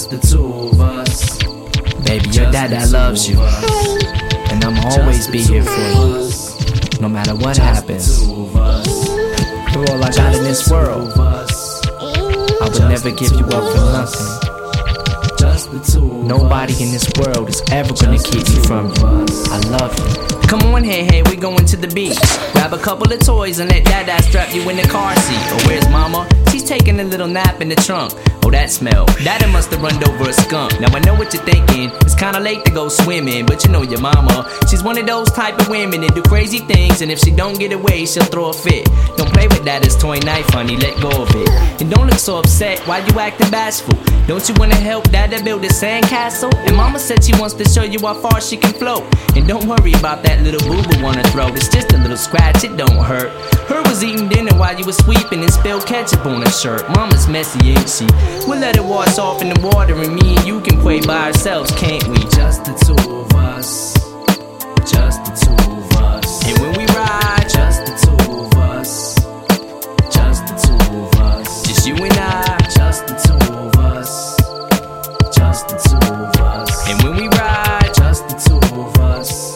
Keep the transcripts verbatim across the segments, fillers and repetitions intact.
just the two of us. Baby, your dad loves you, and I'ma always be here for you, no matter what happens. You're all I got in this world. I would never give you up for nothing. Nobody in this world is ever gonna keep me from you. I love you. Come on, hey, hey, we going to the beach. Grab a couple of toys and let Dada strap you in the car seat. Oh, where's Mama? She's taking a little nap in the trunk. Oh, that smell. Dada must have run over a skunk. Now I know what you're thinking. It's kinda late to go swimming, but you know your mama. She's one of those type of women that do crazy things, and if she don't get away, she'll throw a fit. Don't play with Dada's toy knife, honey, let go of it. And don't look so upset, why you acting bashful? Don't you wanna help Dada build a sandcastle? And Mama said she wants to show you how far she can float. And don't worry about that little boo-boo on her throat. It's just a little scratch, it don't hurt. Her was eating dinner while you was sweeping and spilled ketchup on her shirt. Mama's messy, ain't she? We'll let it wash off in the water, and me and you can play by ourselves, can't we? Just the two of us. Just the two of us. And when we ride, just the two of us. Just the two of us. Just you and I. Just the two of us. Just the two of us. And when we ride, just the two of us.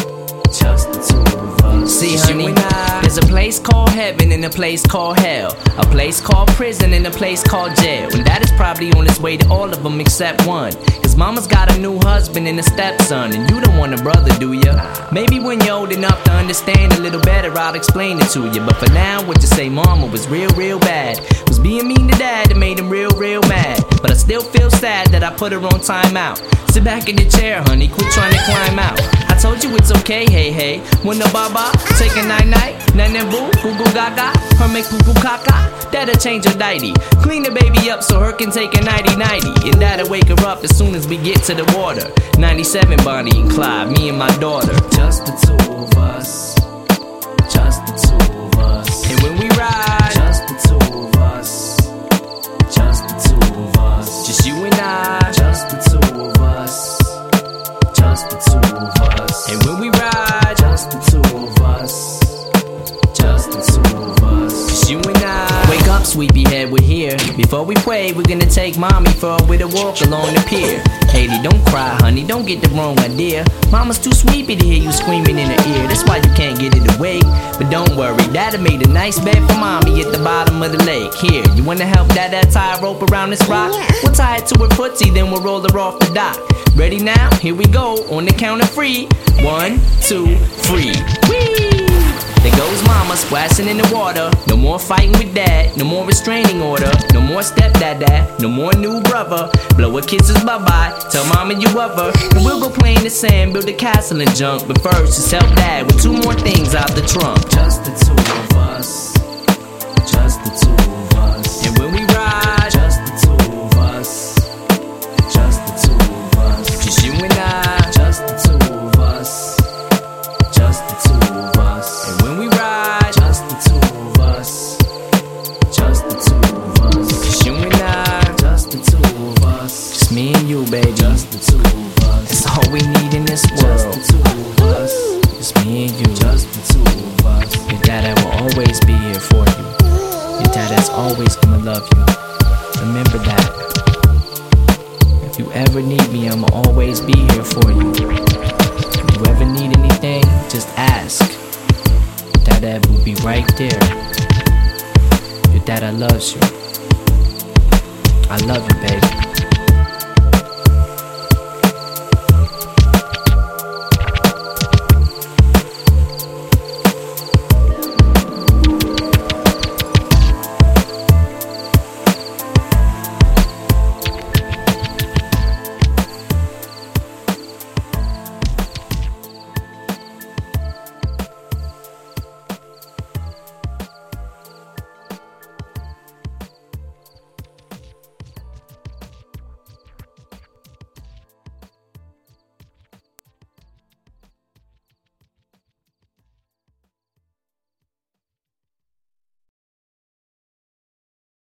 Just the two of us. See, honey, there's a place called heaven and a place called hell, a place called prison and a place called jail. And that is probably on its way to all of them except one. His mama's got a new husband and a stepson, and you don't want a brother, do ya? Maybe when you're old enough to understand a little better, I'll explain it to you. But for now, what you say, mama was real, real bad. Was being mean to dad that made him real, real mad. But I still feel sad that I put her on timeout. Sit back in the chair, honey, quit trying to climb out. I told you it's okay, hey, hey. When the baba, take a night-night, nan boo, goo goo gaga. Her make poo poo caca, that'll change her diety. Clean the baby up so her can take a nighty-nighty. And that'll wake her up as soon as we get to the water. ninety-seven Bonnie and Clyde, me and my daughter. Just the two of us. Just the two of us. And when we ride, just the two of us. Just the two of us. Just you and I. Just the two of us. Just the two of us. And when we ride, just the two of us. Just the two of us. Just you and I. Wake up, sleepyhead, we're here. Before we pray, we're gonna take mommy for a little walk along the pier. Haley, don't cry, honey, don't get the wrong idea. Mama's too sleepy to hear you screaming in her ear. That's why you can't get it away. But don't worry, Dada made a nice bed for mommy at the bottom of the lake. Here, you wanna help Dada tie a rope around this rock? We'll tie it to her footsie, then we'll roll her off the dock. Ready now? Here we go, on the count of three. One, two, three. Whee! There goes mama splashing in the water. No more fighting with dad, no more restraining order. No more stepdad, no more new brother. Blow her kisses bye-bye, tell mama you love her. And we'll go play in the sand, build a castle and junk. But first, just help dad with two more things out the trunk. Just the two of us. Just the two of us. And when we ride, just the two of us. Just the two of us. Just you and I. Just the two of us. Just the two of us. And when we ride, just the two of us. Just the two of us. Just you and I. Just the two of us. Just me and you, baby. Just the two of us. That's all we need in this world. Just the two of us. Just me and you. Just the two of us. Your dada will always be here for you. Your dada's always gonna love you. Remember that. If you ever need me, I'ma always be here for you. If you ever need anything, just ask. Dada will be right there. Your dada loves you. I love you, baby.